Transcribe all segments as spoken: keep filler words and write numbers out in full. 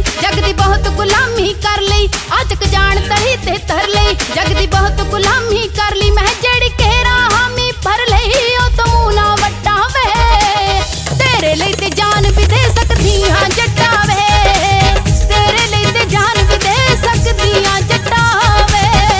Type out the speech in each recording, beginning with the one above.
जग दी बहुत गुलामी कर ली, अचक जान तली ते तर ली। जग दी बहुत गुलामी कर ली, मैं जेड़ी केरा हामी भर लई। ओ तो मूना वट्टा वे, तेरे लिए ते जान भी दे सकदी हां जट्टा वे। तेरे लिए ते जान भी दे सकदी हां जट्टा वे।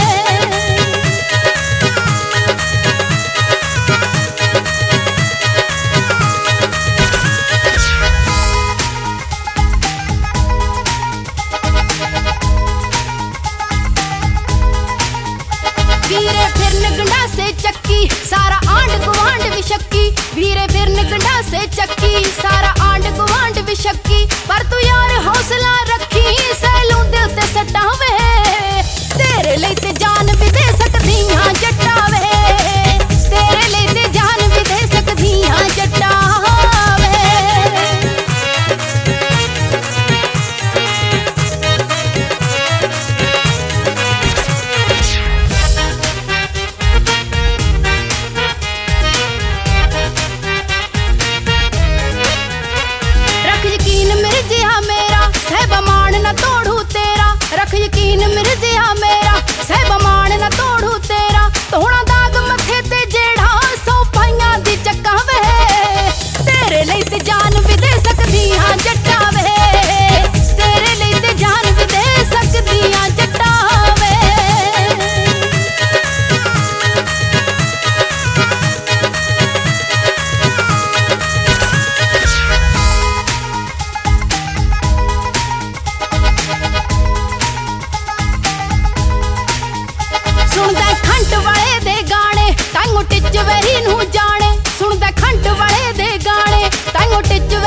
वीरे फिरन गंडा से चक्की, सारा आंड गुआंड भी शक्की। वीरे फिरन गंडा से चक्की, सारा आंड गुआंड भी शक्की। पर तू यार हौसला रखी, सैलू दिल ते सट्टा वे। तेरे लिए ते जान भी दे सकदी हां जट्टा वे। तेरे लिए ते जान भी दे सकदी हां जट्टा वे। न तोड़ू तेरा, रख यकीन मिर्जिया मेरा। सहब मान न तोड़ू तेरा, तोड़ा दाग मथे ते जेड़ा सौ भाइयां दी चक्का वे। तेरे लिए ते जान भी दे सकदी हां जट्टा वे। तेरे लिए ते जान भी दे सकदी हां जट्टा वे। सुनदा खंड वाले दे गाने, ताइयों टिच वेरी नूं जाने। सुनदा खंड वाले दे गाने, ताइयों टिच